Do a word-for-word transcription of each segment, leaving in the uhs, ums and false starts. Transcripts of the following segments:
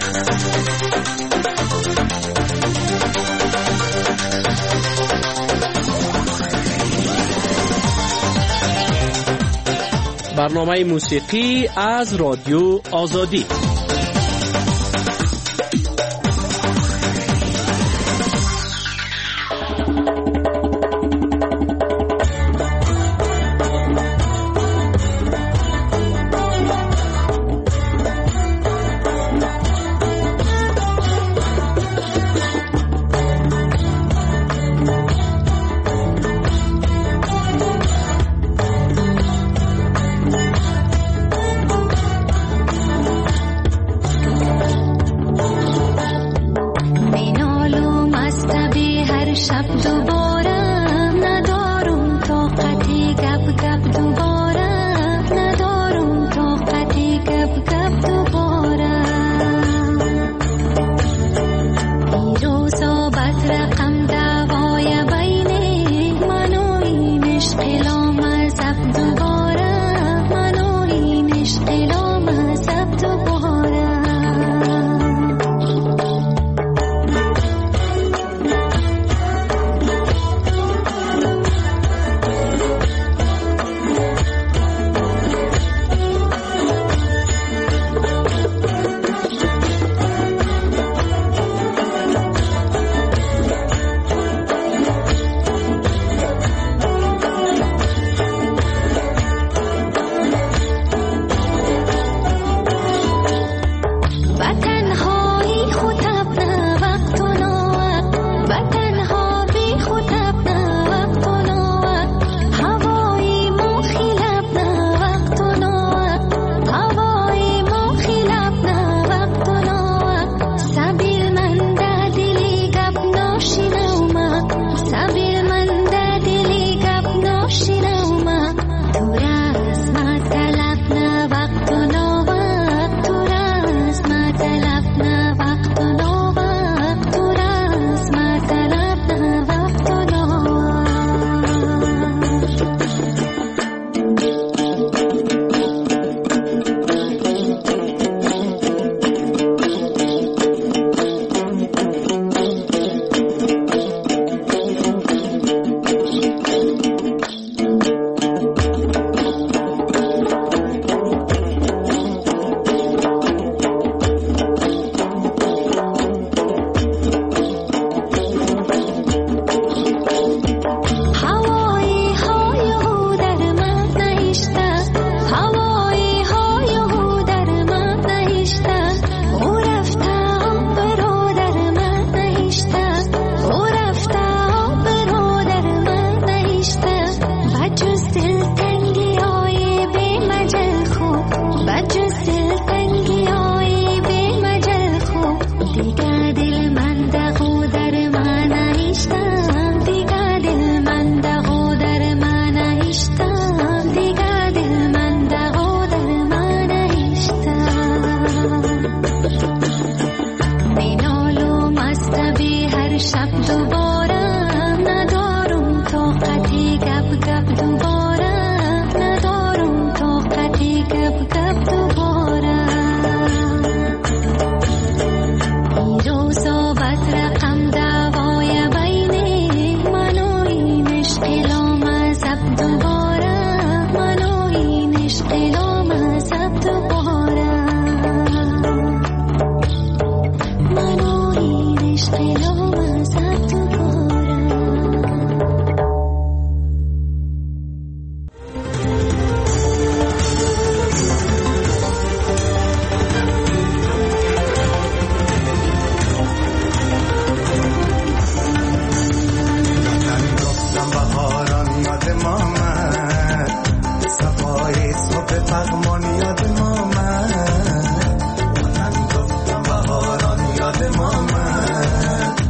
برنامه موسیقی از رادیو آزادی. یاد ما من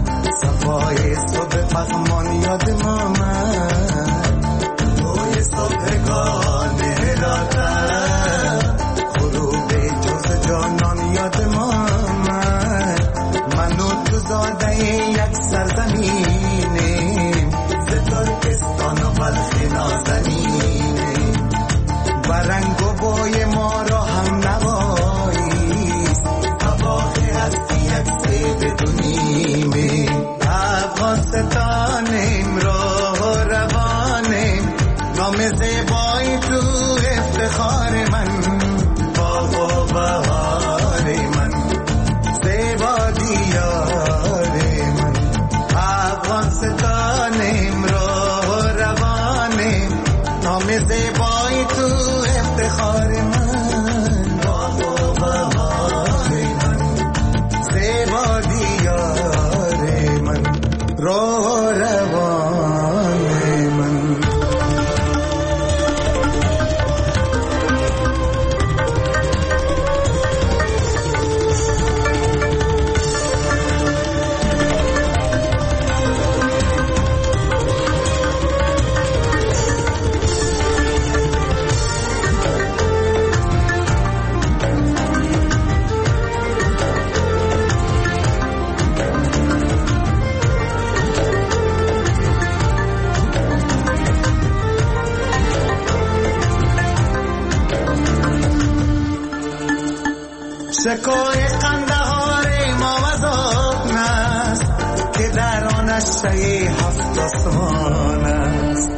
شکوه قندهار ما مذاب نست که در آن اشعه هفت آسمان است.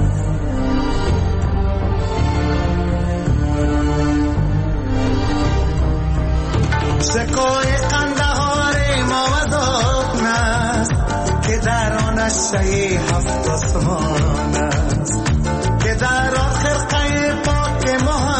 شکوه قندهار ما مذاب نست که در آن اشعه هفت آسمان است. که در آخر قیر پاک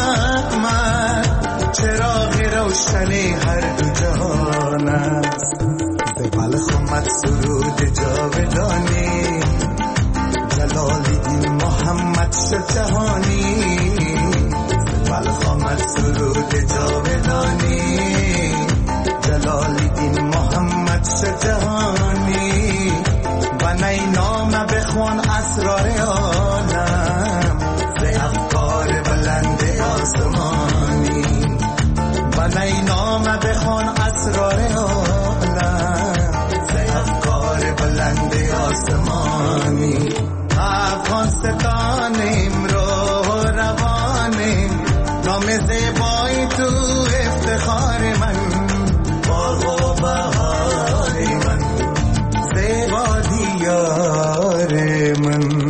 محمد چراغ روشنی هر دو جهان است. ز بلخ آمد سرود جاودانی جلال الدین محمد شد جهانی. ز بلخ آمد سرود جاودانی جلال الدین محمد شد جهانی. و نی نام بخوان اسرار عالم ز افکار بلند آسمانی. و نی نام بخوان اسرار عالم ز افکار بلند آسمانی. افغانستانیم رو روانیم نام زیبایی تو افتخار من. باغ و بهار من زیبا دیار من.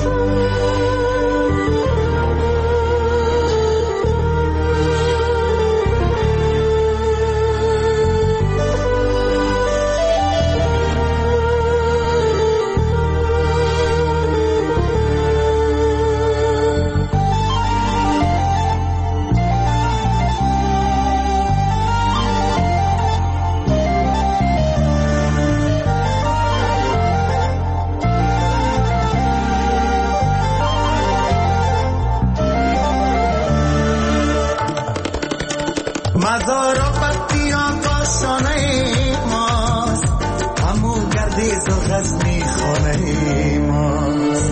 مزار و پتیان کاشانه ماست همو گردیز و غزنی خانه ماست.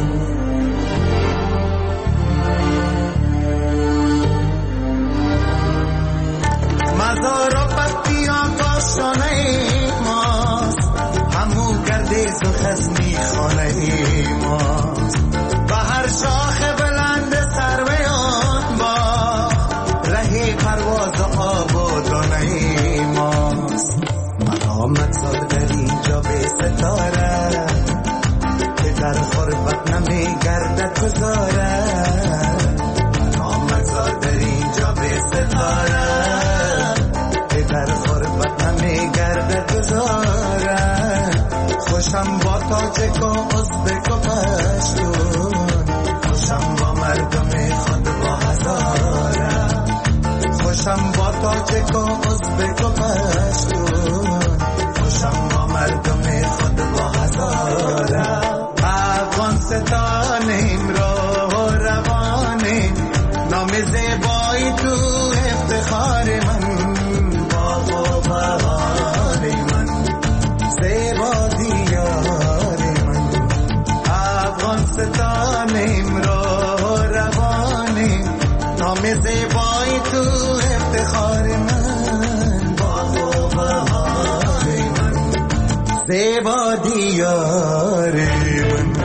مزار و پتیان کاشانه ماست همو گردیز و غزنی خانه ماست. و هر شاخ بلند سروی آن با رهی پرواز آب و دانه ماست. مقامت زار در اینجا به ستاره که در غربت نمی گردد گذاره. مقامت زار در اینجا به ستاره که در غربت نمی گردد گذاره. خوشم با تاجک و ازبک و پشتون خوشم با مردم خود با هزاره. خوشم با تاجک و ازبک و پشتون خوشم با مردم خود با هزاره. افغانستانیم رو روانیم نام زیبایی تو افتخار من. باغ و بهار من زیبا دیار من. افغانستانیم رو روانیم نام زیبایی تو افتخار من. باغ و بهار من زیبا دیار من.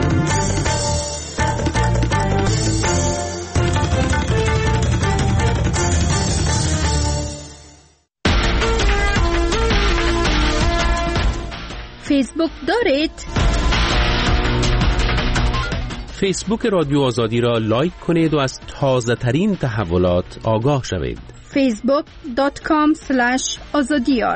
فیسبوک دارید؟ فیسبوک رادیو آزادی را لایک کنید و از تازه ترین تحولات آگاه شوید. فیسبوک دات کام اسلش آزادیار.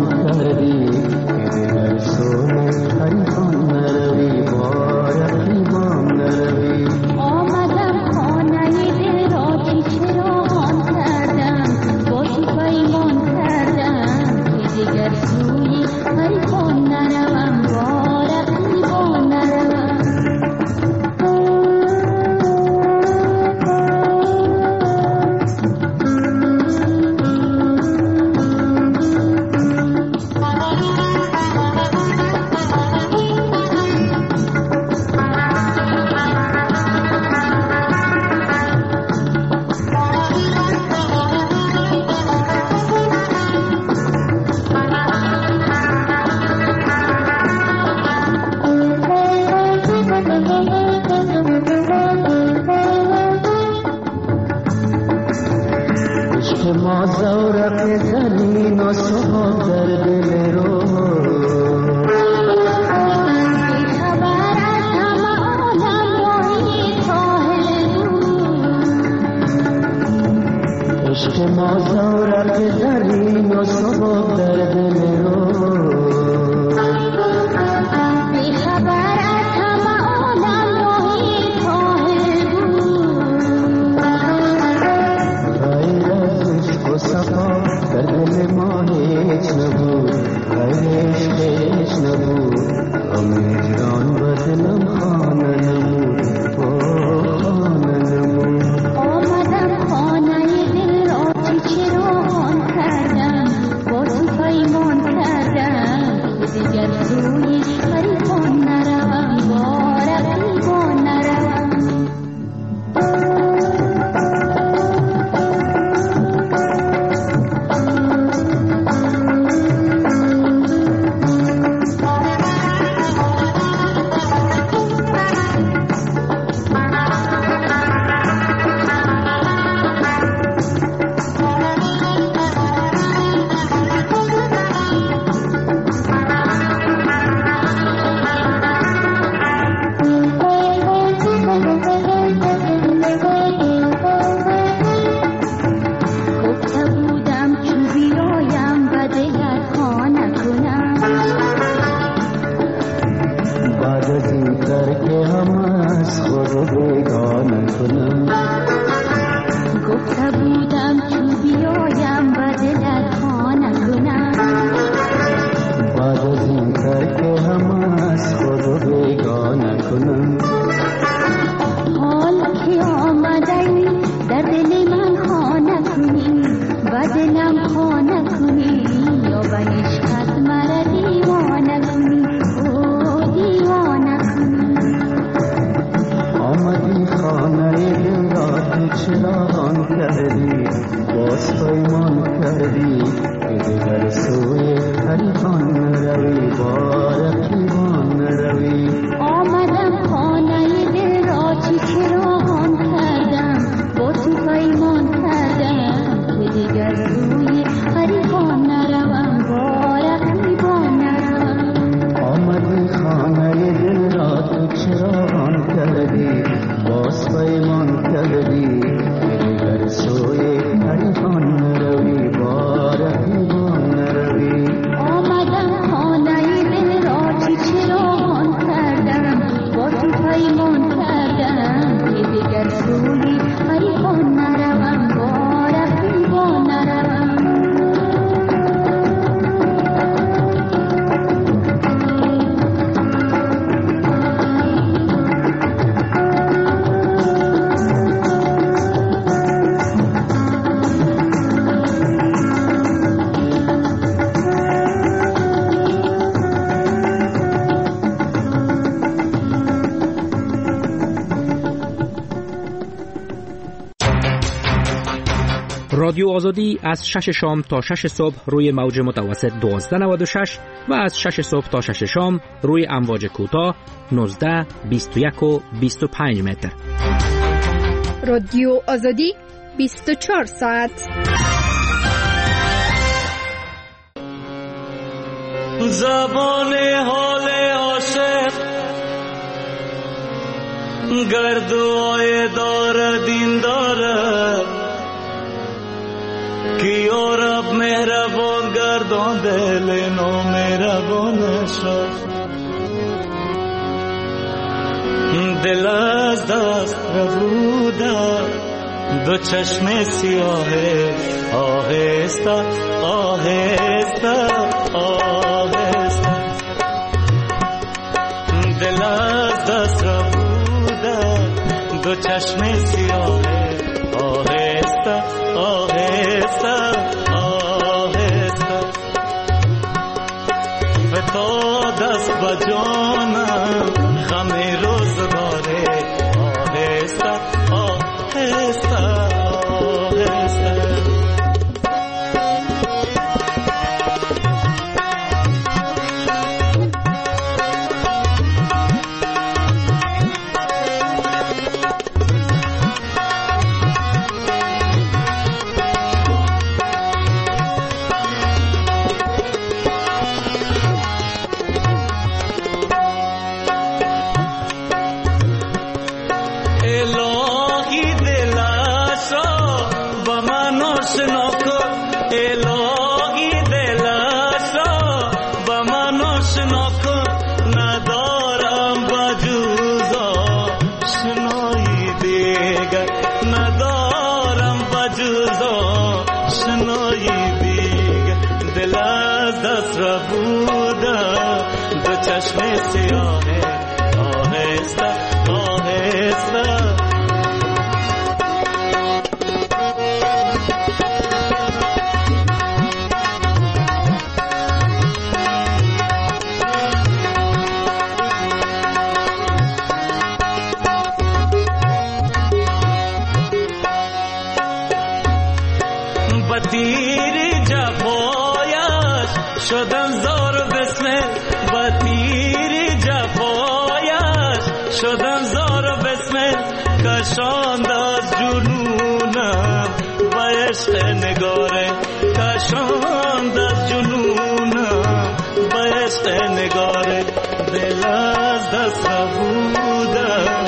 کردی در سوی حریفان نروی با رقیبان نروی آمدم خانه دل را که چراغان کردم با تو پیمان کردم که دیگر سوی حریفان نروم با رقیبان نروم ما زورق زمین و صحاب در دل رو خبر از همه عالم راهی ساحل عشق ما زورق زمین و صحاب در دل رو خبر از همه عالم راهی ساحل صفا در دل ما هیچ نبود غیرش هیچ نبود غم هجران بدلم خانه نمود خانه نمود آمدم خانه دل را که چراغان کردم با تو پیمان کردم که دیگر سوی حریفان نروم با رقیبان نروم رادیو آزادی از شش شام تا شش صبح روی موج متوسط دوازده نود و شش و از شش صبح تا شش شام روی امواج کوتاه نوزده، بیست و یک و بیست و پنج متر. رادیو آزادی بیست و چهار ساعت. زبان حال عاشق گردوای دار دین داره که یارب مهربان گر مردان دل نامهربان شد. دل از دست ربوده دو چشم سیاه آهسته آهسته آهسته. دل از دست ربوده دو چشم سیاه آهسته آهسته آهسته. به تو دست به جانم غم روزگاره آهسته آهسته آهسته. چشم سیاه آهسته آهسته. بطیر جفایش شدم زار بسمل، بطیر جفایش شدم زار بسمل. کشاند از جنونم و عشق نگاره، کشاند از جنونم و عشق نگاره. دل از دست بودم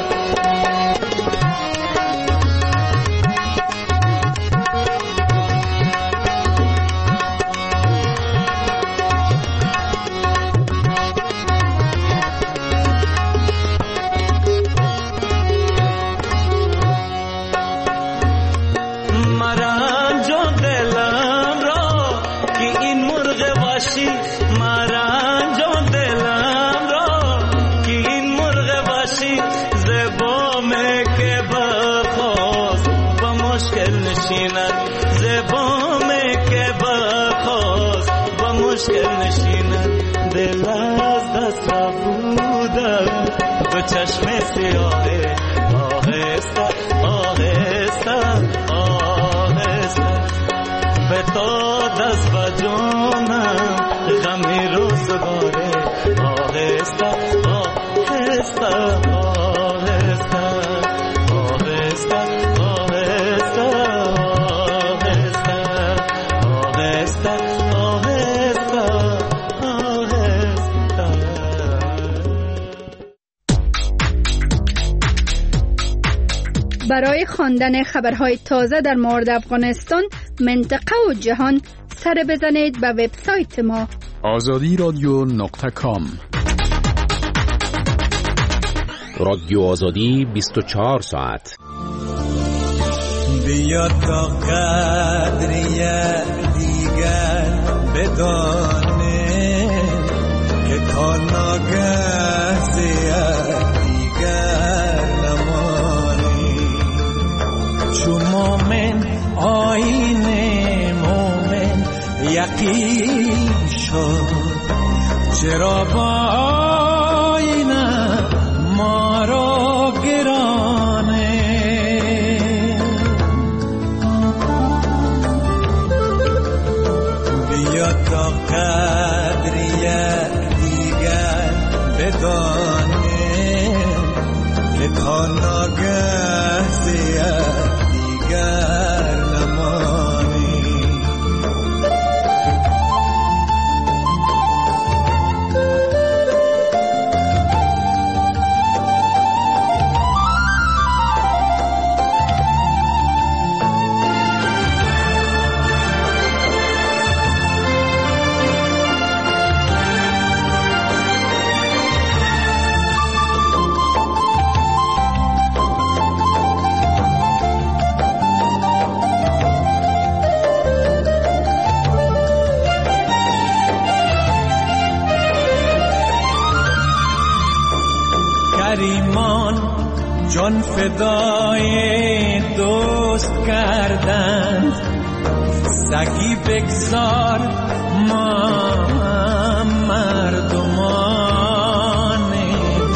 چشم سیاه آهسته آهسته آهسته. به تو دست و جانم غمی روزگاره آهسته آهسته آهسته آهسته آهسته آهسته آهسته برای خواندن خبرهای تازه در مورد افغانستان، منطقه و جهان سر بزنید به وبسایت ما آزادی رادیو نقطه کام. رادیو آزادی بیست و چهار ساعت. بیا تا قدری دیگر بدانه که تا ناگه زیاد دیگر نمانی. چون مومن آیین مومن یقین شد، چرا با آینه ما را گرانه. بیا تا قدری دیگر بدانه که تا ناگه زیاد دیگر نمانی. جان فدای دوست کردند، سگی بگذار ما مردمانیم.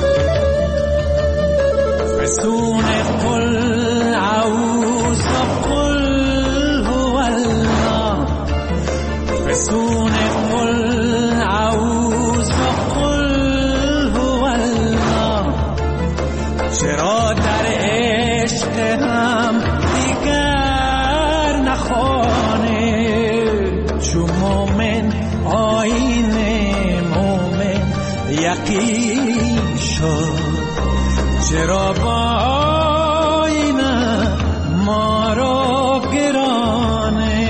فسون قل اعوذ قل هو الله، فسون قل اعوذ قل هو الله. چرا در عشق هم دیگر نخوانه، چو مومن آیین مومن یقین شد. چرا با آینه ما را گرانه،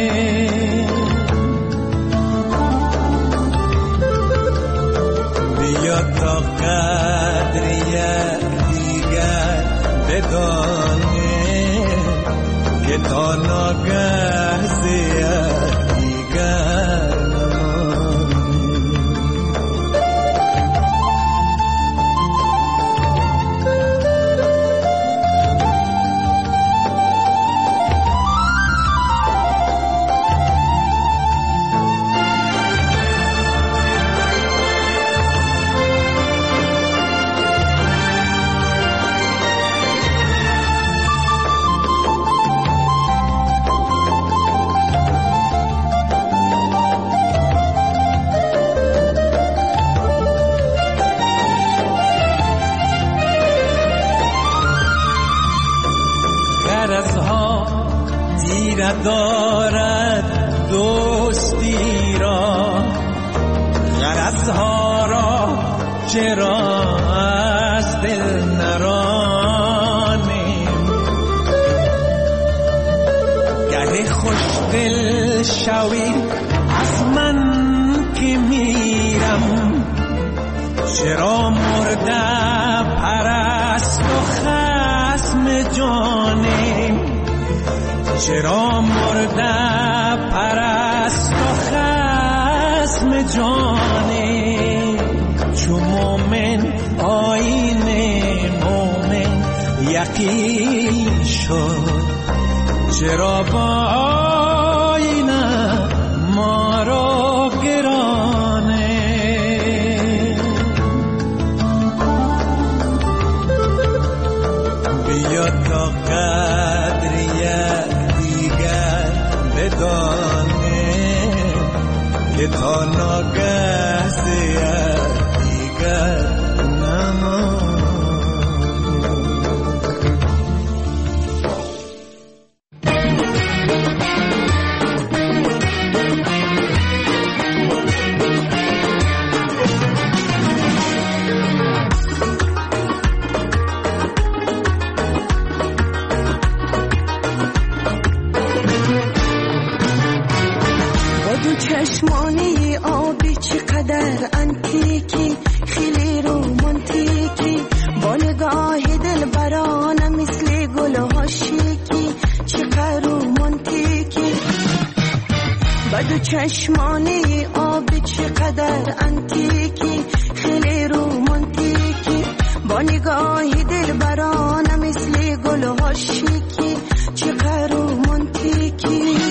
بیا تا قدر یک دیگر بدانه، که تا ناگه زیر دیگر دارد دوستی را، غرضها را چرا از دل نرانیم. گه خوش دل شوی از من که میرم، چرا مرده پرست و خصم جانیم. چرا مرده پرست و خصم جانه، چو مومن آیین مومن یقین شد. چرا با آینه ما را گرانه، بیا تا قدر بدانه، که تا ناگه زیر دیگر نمان. چشمانی آبی چقدر انتیکی، خیلی رومانتیکی، با نگاه دل برانه مثل گل ها شیکی. چقدر رومانتیکی، بدو چشمانی آبی چقدر انتیکی، خیلی رومانتیکی، با نگاه دل برانه مثل گل ها شیکی. چقدر رومانتیکی.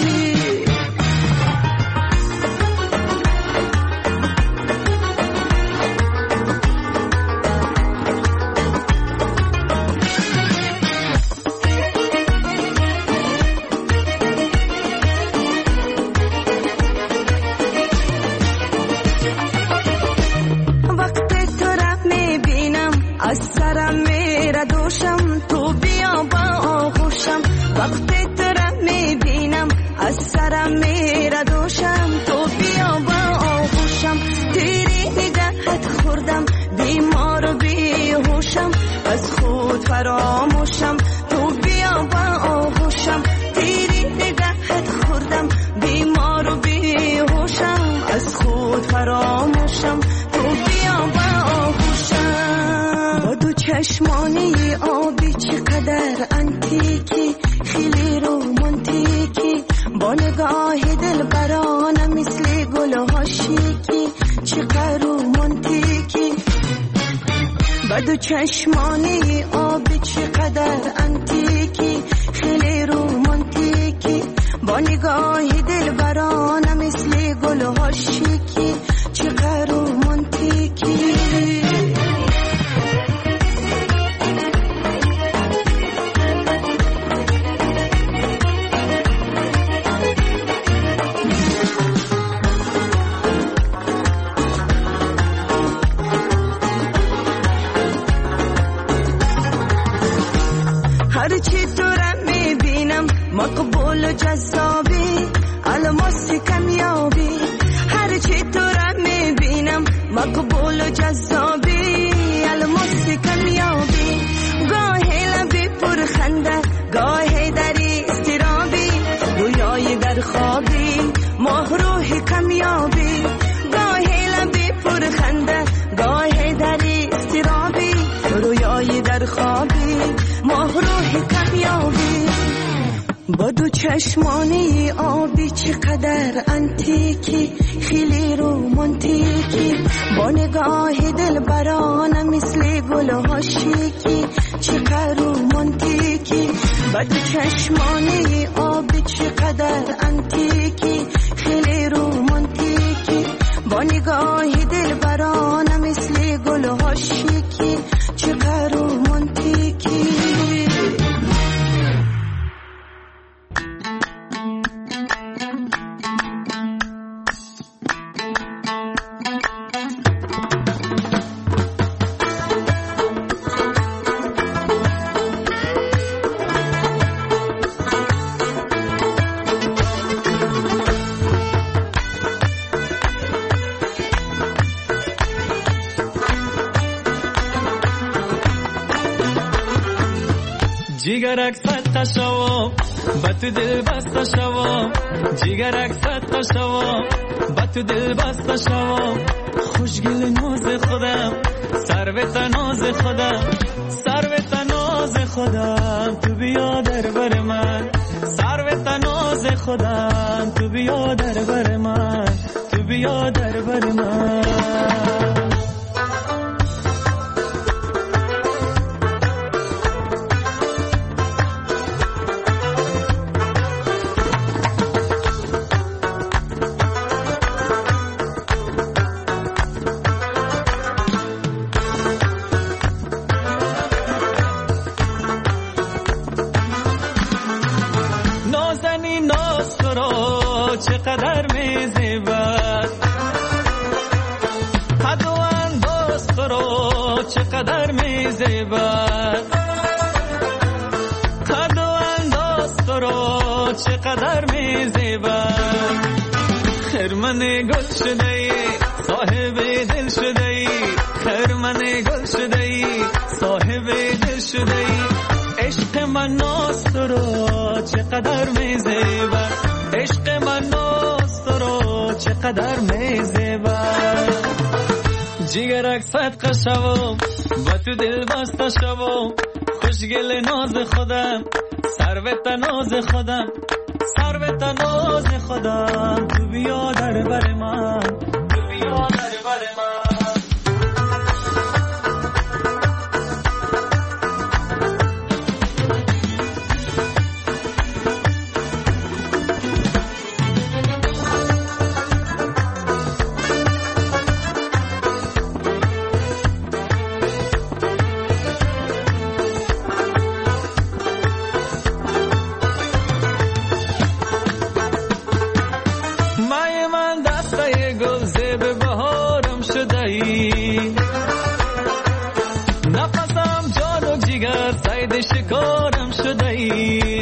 از سرم میره دوشم، تو بیا با آغوشم. وقتی تو را میبینم از سرم میره دوشم، تو بیا با آغوشم. تیری نگهت خوردم بیمار و بیهوشم، از خود فراموشم. تو بیا با آغوشم. تیری نگهت خوردم بیمار و بیهوشم، از خود فراموشم. تو بیا با آغوشم. با دو چشمانی آبی چقدر انتیکی، خیلی رومانتیکی، با نگاه دل برانه مثل گل ها شیکی. چقدر رومانتیکی. با بدو چشمانی آبی چقدر انتیکی خیلی رومانتیکی با نگاهی دل برانه مثل گل ها شیکی چقدر رومانتیکی هرچی تو را میبینم مقبول و جذابی الماس کمیابی هرچی تو را میبینم مقبول و جذابی الماس کمیابی گاهی لبی پر خنده گاهی در استرابی رویای در خوابی ماه روح کمیابی گاهی لبی پر خنده گاهی در استرابی رویای در خوابی ماه روح کمیابی با دو چشمانی آبی چقدر انتیکی خیلی رومانتیکی با نگاه دل برانه مثل گل ها شیکی چقدر رومانتیکی با دو چشمانی آبی چقدر انتیکی خیلی رومانتیکی با نگاه دل برانه مثل گل ها شیکی چقدر رومانتیکی جیگرک صدقه شوا با تو دل بسته شوا جیگرک صدقه شوا با تو دل بسته شوا خوشگل ناز خودم سروت ناز خودم سروت ناز خودم تو بیا در بر من سروت ناز خودم تو بیا در بر من تو بیا در بر من چقدر میزیبد حد و انداز تو چقدر میزیبد حد و انداز تو چقدر میزیبد خرمن گل شده ای صاحب دل شده ای خرمن گل شده ای صاحب دل شده ای عشق من ناز تو چقدر میزیبد عشق من ناز تو رو چقدر میزیبد جیگرک صدقه شوم با تو دل بسته شوم خوشگل ناز خودم سروت ناز خودم سروت ناز خودم تو بیا در بر من تو بیا در بر من نفسم جان و جگر سید شکارم شده ای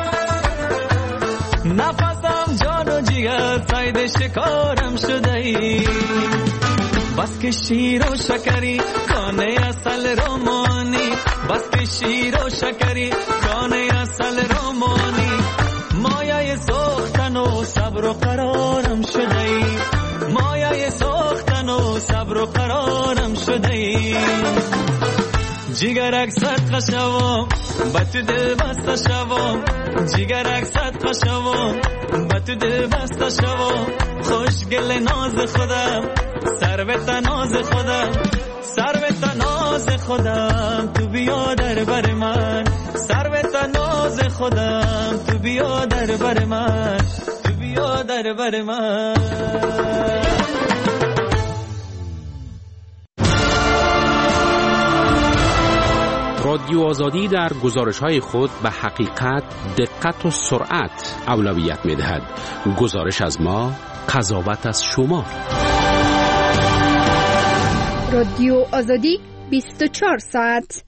نفسم جان و جگر سید شکارم شده ای بس که شیر و شکری کانه اصل رومانی بس که شیر و شکری کانه اصل رومانی مایه سوختن و صبر و قرارم شده ای مایه سوختن و صبر و قرارم شده ای جیگرک صدقه شوم با تو دل بسته شوم جیگرک صدقه شوم با تو دل بسته شوم خوشگل ناز خودم سروت ناز خودم سروت ناز خودم تو بیا در بر من، سرو تناز خودم تو بیا در بر من، تو بیا در بر من. رادیو آزادی در گزارش‌های خود به حقیقت، دقت و سرعت اولویت می‌دهد. گزارش از ما، قضاوت از شما. رادیو آزادی بیست و چهار ساعت.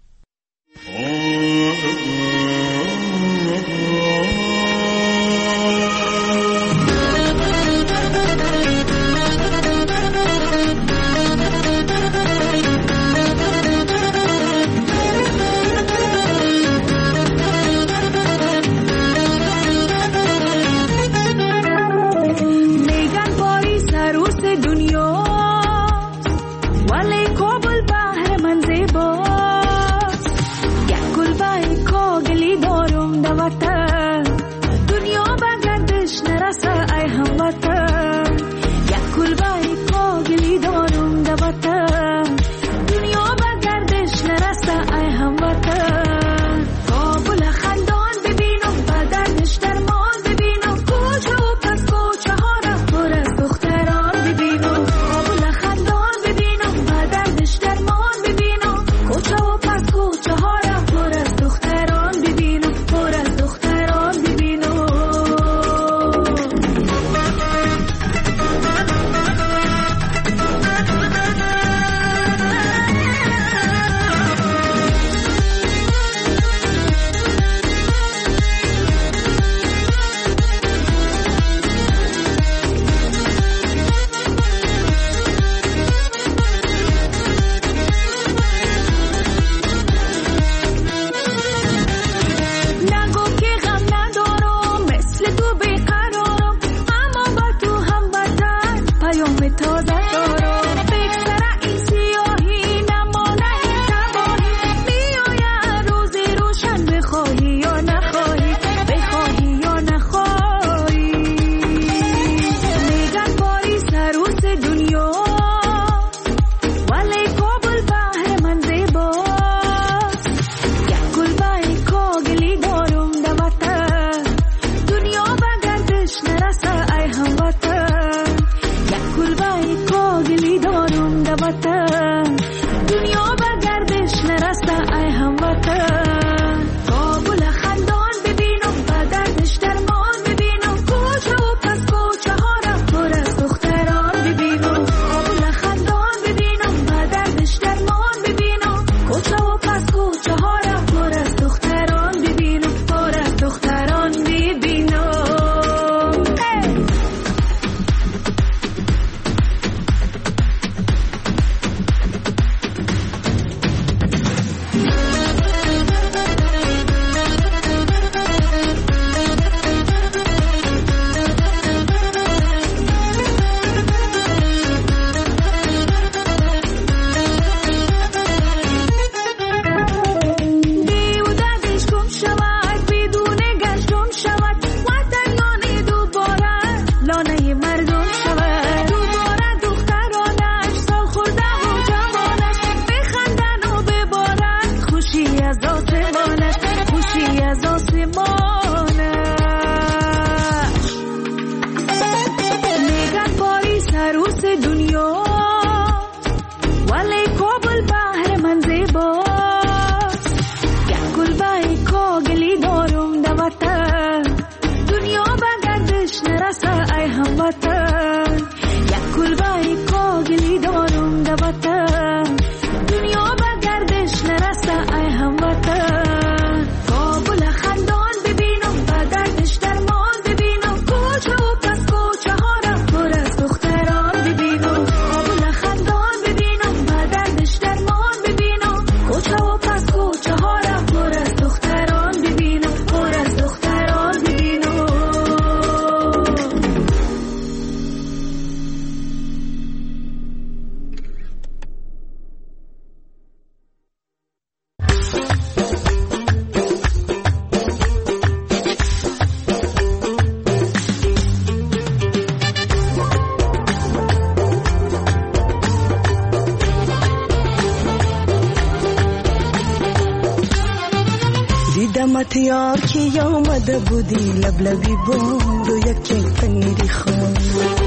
دیدمت یار که آمده بودی لبلبی بود و یکی پنیری خون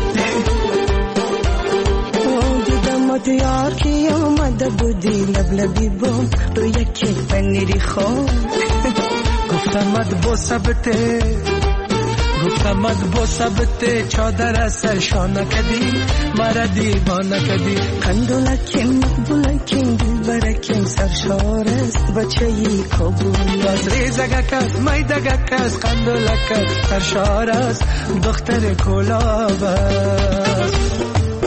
دیدمت یار که آمده بودی لبلبی بود و یکی پنیری خون گفتمت با ثبته گفتمت با ثبته چادر از سرشانه کدی مرا دیوانه کدی قندولکیم مقبولکیم دلبرکیم سرشار است بچه ای کابل از ریزگک است میدگک است قندولک است سرشار است دختر کلاب است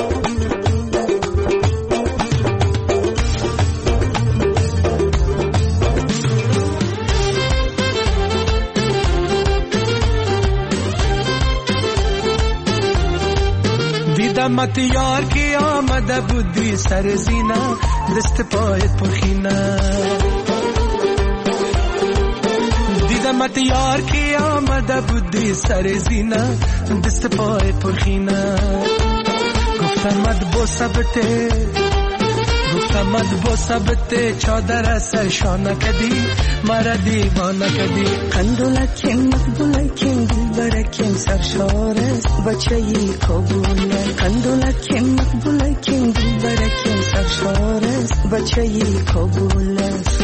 دیدمت یار که آمده بودی سر زینه دست پایت پرخینه دیدمت یار که آمده بودی سر زینه دست پایت پرخینه گفتمت با ثبته گفتمت با ثبته چادر از سرشانه کدی مرا دیوانه کدی قندولکیم مقبولکیم دلبرکیم سرشار است بچه ای کابل قندولکیم مقبولکیم دلبرکیم سرشار است بچه ای کابل است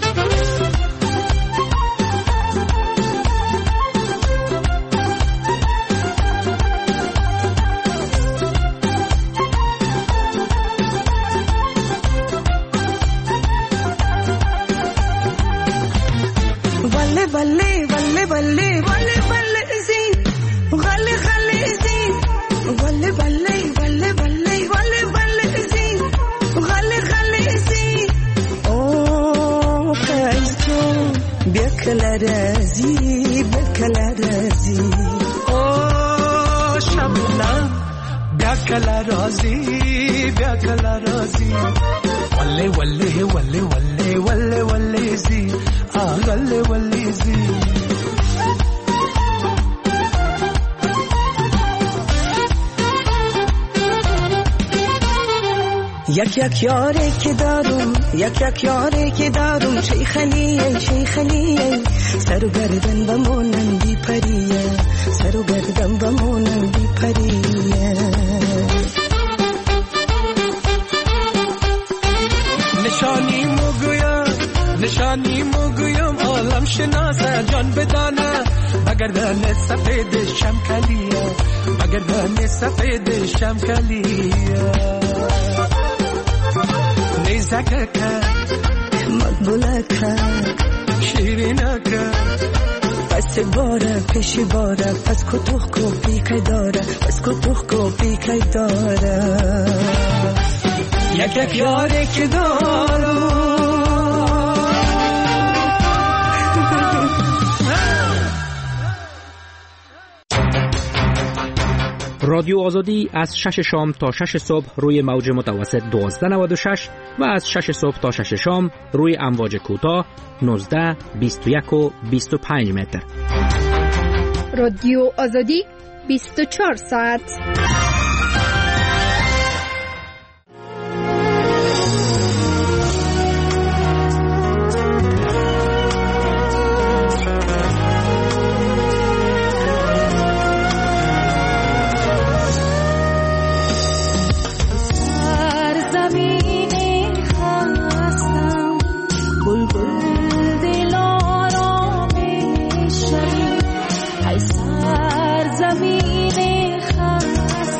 بله بله بله بله بله زی غله غله زی بله بله بله بله بله بله زی غله غله زی او خیزو بیا کلا رازی بیا کلا رازی او شبنم بیا کلا رازی بیا کلا رازی وله وله وله وله وله وله زی آغله وله زی یک یک یاری که دارم یک یک یاری که دارم شیخلیه شیخلیه سر و گردن بمونم بی پریه سر و گردن بمونم بی پریه نشانی مگویم نشانی مگویم عالم شناسه جان بدانه مگر دن سفید شمکلیه مگر دن سفید شمکلیه نیزکه مقبولکه شیرینکه پس باره پیشی باره پس کتوخ کو پیکای داره پس کتوخ کو پیکای داره یک یک یاری که دارم رادیو آزادی از شش شام تا شش صبح روی موج متوسط دوازده نود و شش و از شش صبح تا شش شام روی امواج کوتاه نوزده بیست و یک و بیست و پنج متر. رادیو آزادی بیست و چهار ساعت. زمین خستم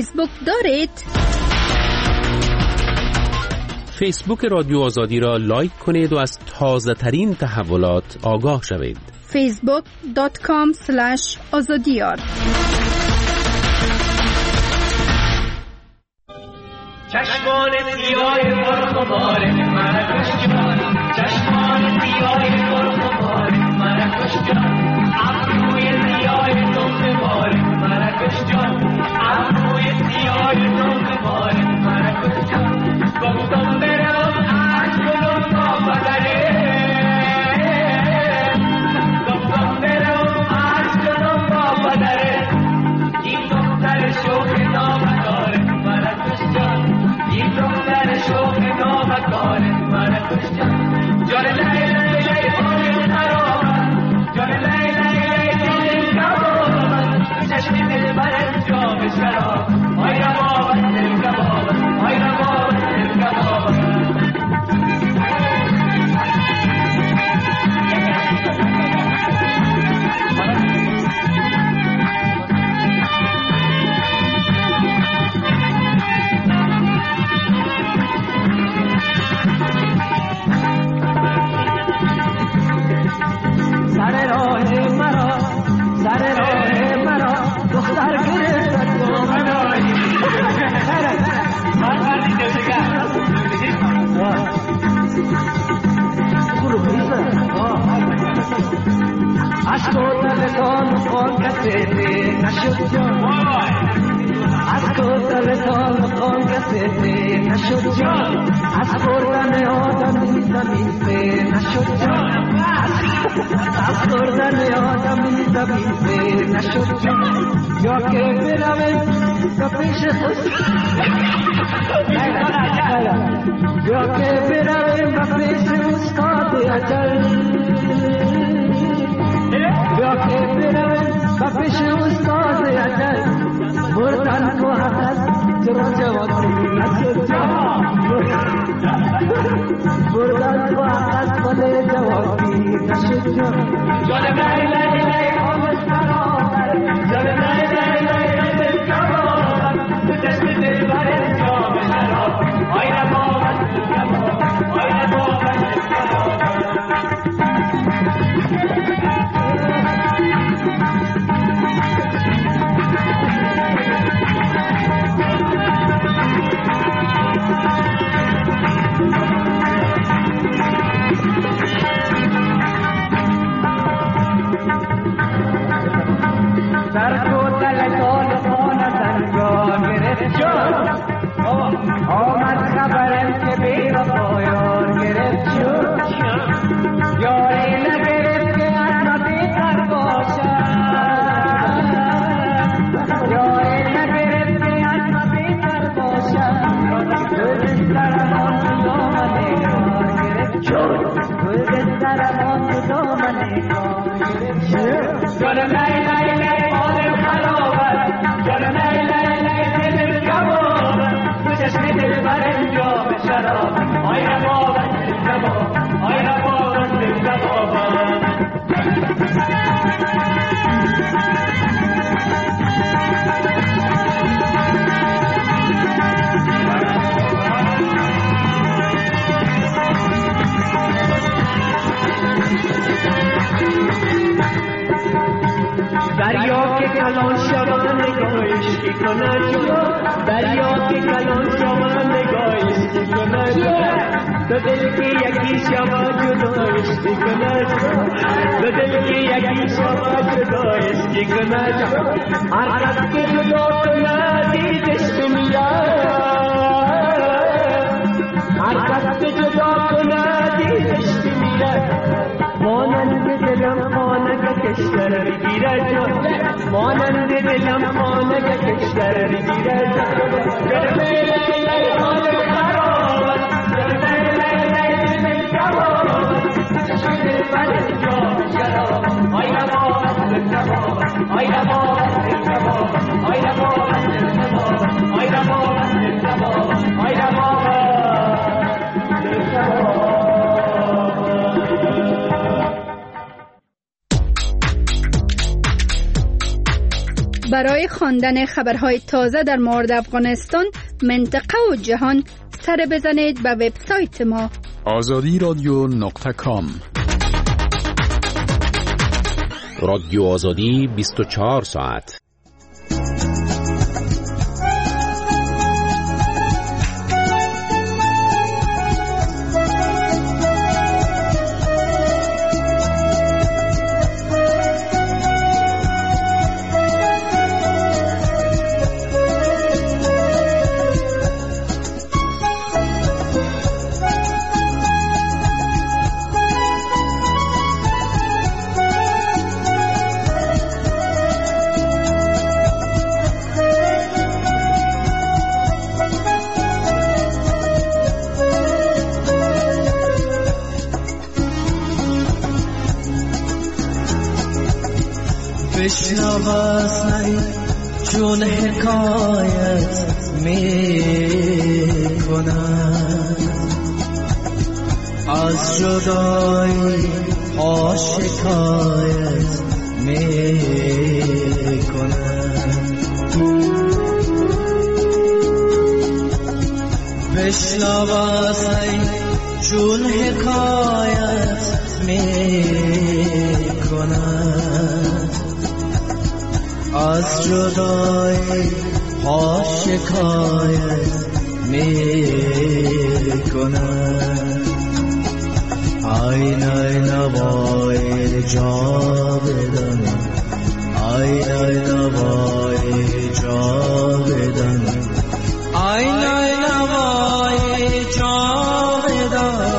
فیسبوک دارید؟ فیسبوک رادیو آزادی را لایک کنید و از تازه ترین تحولات آگاه شوید. فیسبوک دات کام اسلش آزادیار. چشمان سیاه پرخمار مرکش جان، چشمان سیاه پرخمار مرکش جان، ابروی سیاه نوخمار مرکش جان، ابروی سیاه نوخمار مرکش جان، گفتم برم عشق کنم با بدنه، گفتم برم عشق کنم با بدنه، این دختر شوخ نامدار مرکش جان، این دختر شوخ نامدار مرکش جان، جان لای لای لای آن خرابم، جان لای لای لای دل کبابم، چشم دل برد جام شراب، آی ربابت دل کبابم، آی ربابت دل کبابم. سر راه مرا سر راه مرا دختر گرفت تو منایی من کردی دوشگر عشق و تلتان خان کسی نشد جان، عشق و تلتان خان کسی نشد جان، از خوردن آدمی زمین به نشد جان، از خوردن آدمی زمین به نشد جان، یا که برویم تا پیش خود یا که برویم تا پیش استاد اجل، یا که برویم تا پیش استاد اجل، مردن کو هست چرا جوانی نشد جان، مردن کو هست بله جوانی نشد جان، جان لای لای لای آمد برابر، جان لای لای لای دل کبابم، تو چشم دل برد جام شراب، آی ربابت دل کبابم، آی ربابت دل کبابم. در کوتل کال خانه سنگا گرفت جان، آمد خبرم که بی وفایان گرفت جان، یاری نگرفت که از ما بیتر باشد، یاری نگرفت که از ما بیتر باشد، گلسترمان تو دامن نگاه گرفت جان، گلسترمان تو دامن نگاه گرفت جان، جان لای لای لای آدم خرابت، جان لای لای لای دل کبابت، تو چشم دل برد جام شراب، آی ربابت دل کبابم، آی ربابت دل کبابم. دریا که کلان شوان نگاهش کی کند جدا، دریا که کلان شوان نگاهش کی کند جدا، دو دل کی یکی شوان جدایش کی کند جدا، دو دل کی یکی شوان جدایش کی کند جدا، هر کس که جدا کند دیدش میاد، هر کس که جدا کند دیدش میاد، مانند دلم خانه کشتر بگیرد جان، مانند دلم خانه کشتر بگیرد جان، جان لای لای لای آدم خرابت، جان لای لای لای دل کبابت، چشم دل برد جام شراب، آی ربابت دل کبابت، آی ربابت دل کبابت، آی ربابت دل کبابت، آی ربابت دل کبابت، آی ربابت دل کبابت. برای خواندن خبرهای تازه در مورد افغانستان، منطقه و جهان سر بزنید به وبسایت ما آزادی رادیو نقطه کام. رادیو آزادی بیست و چهار ساعت. بشنواسنی چون حکایت می کند از جدایی ها شکایت می کند. بشنواسنی چون حکایت می کند از جدایی ها شکایت می کند. آین آین وای جاودان، آین آین وای جاودان، آین آین وای جاودان.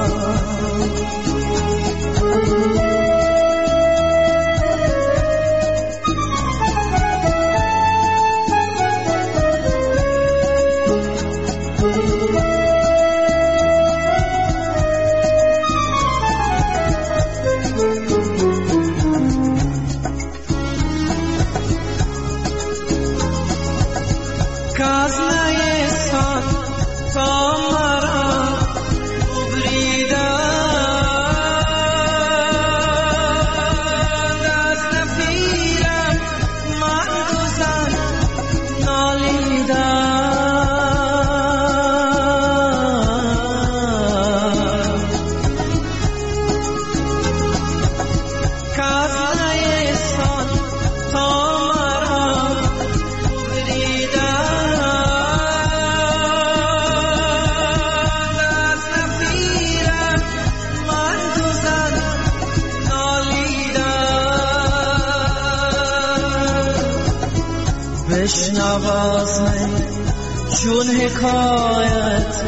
بشنواسنی چون حکایت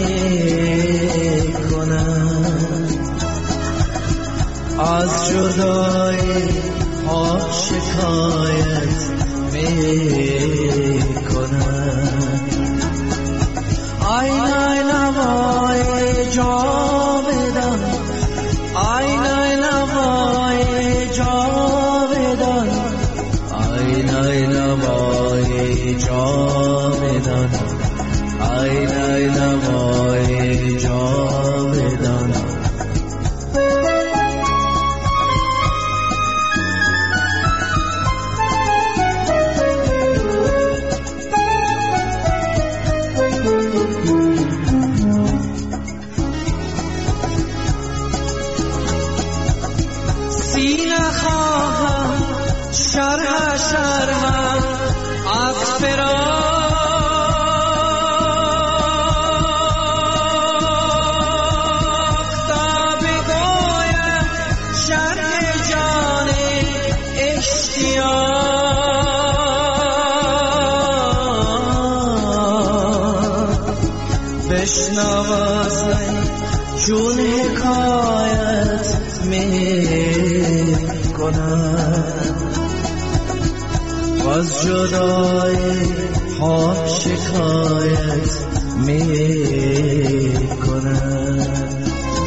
می کند از جدایی ها شکایت می کند. آین آین وای جاودان، آین آین وای جاودان، آین آین وای جاودان، آین آین وای جاودان. سینه خواهم شرح شرح افرا بشنواسنی چون حکایت می کند از جدایی ها شکایت می کند.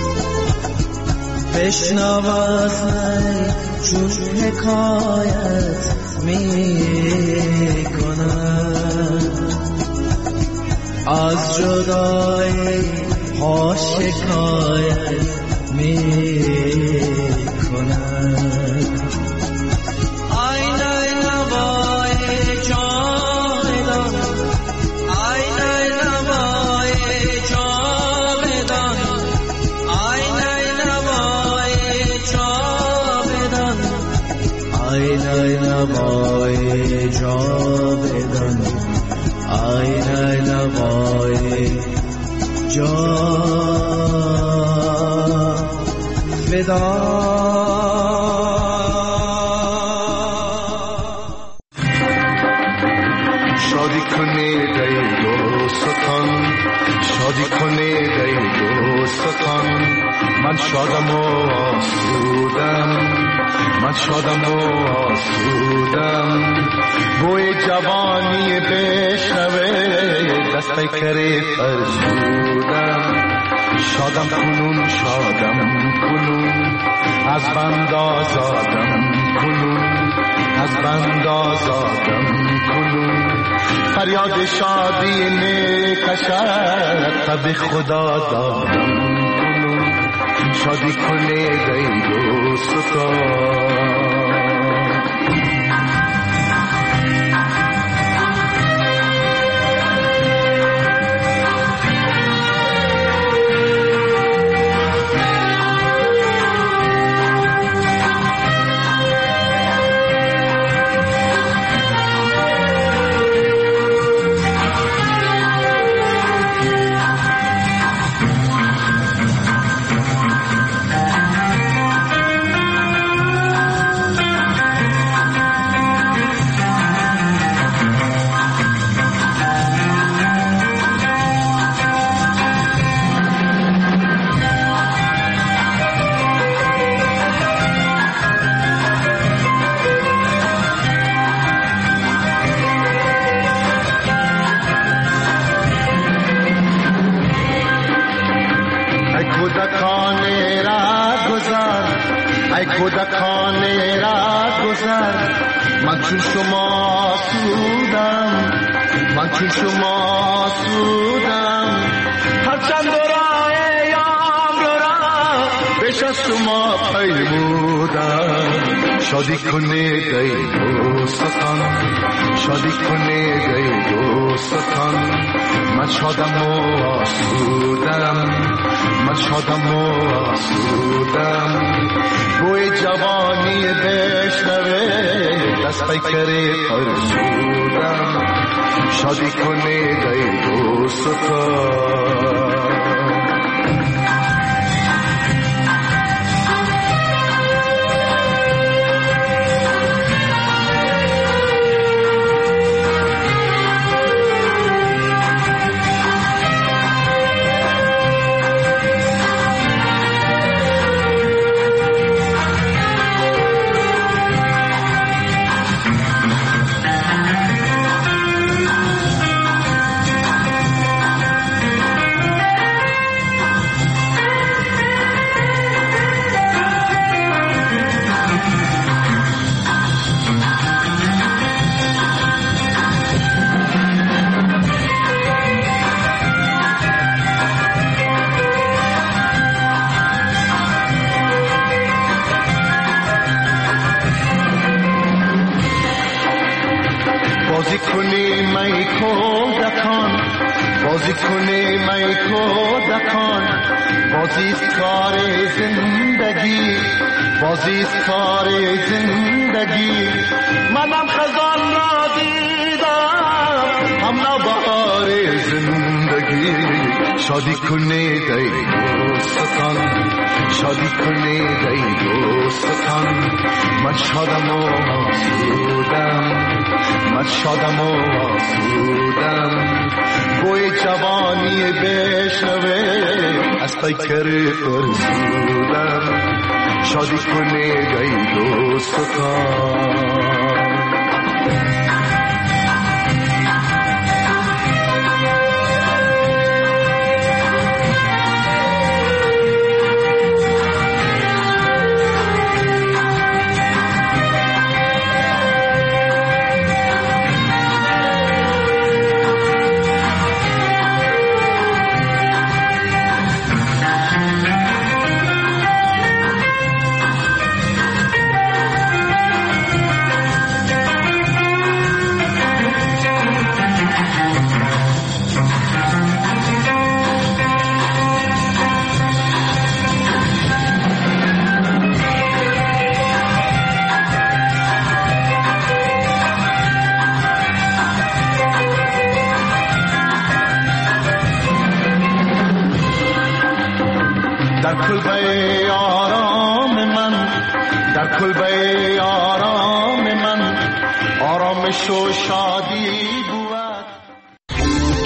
بشنواسنی چون حکایت می کند از جدایی ها شکایت می کند. آین آین وای لقای جاودان عین لقای جاودان. شادی کنه ای دوستان، شادی کنه ای دوستان، من شادم و آسودم، من شادم و آسودم. بوی جوانی بشنوه دسته کره فرسودم. شادم کنون شادم کنون از بند آزادم کنون از بند آزادم کنون. فریاد شادی میکشد تب خدا دادم کنون. شادی کنه ای دوستان. کودکانه را گذر، من چون شما سودم، من چون شما سودم. هرچند راه یام را پیش از شما پیمودم. شادی کنه ای دوستان، شادی کنه ای دوستان، من شادم و آسودم، من شادم و آسودم. بوی جوانی بشنوه دست پیکره فرسودم. شادی کنه ای دوستان. بازی کنی می کودکان، بازی کنی می کودکان، بازی است کار زندگی، بازی است کار زندگی. منم خزان را دیدم، هم نوبهار زندگی. شادی کنی ای دوستان، شادی کنی ای دوستان، من شادم و آسودم، من شادم و آسودم. بوی جوانی بشنوه از پیکر فرسودم. شادی کنه ای دوستان. در کلبه آرام من، در کلبه آرام من، آرامش و شادی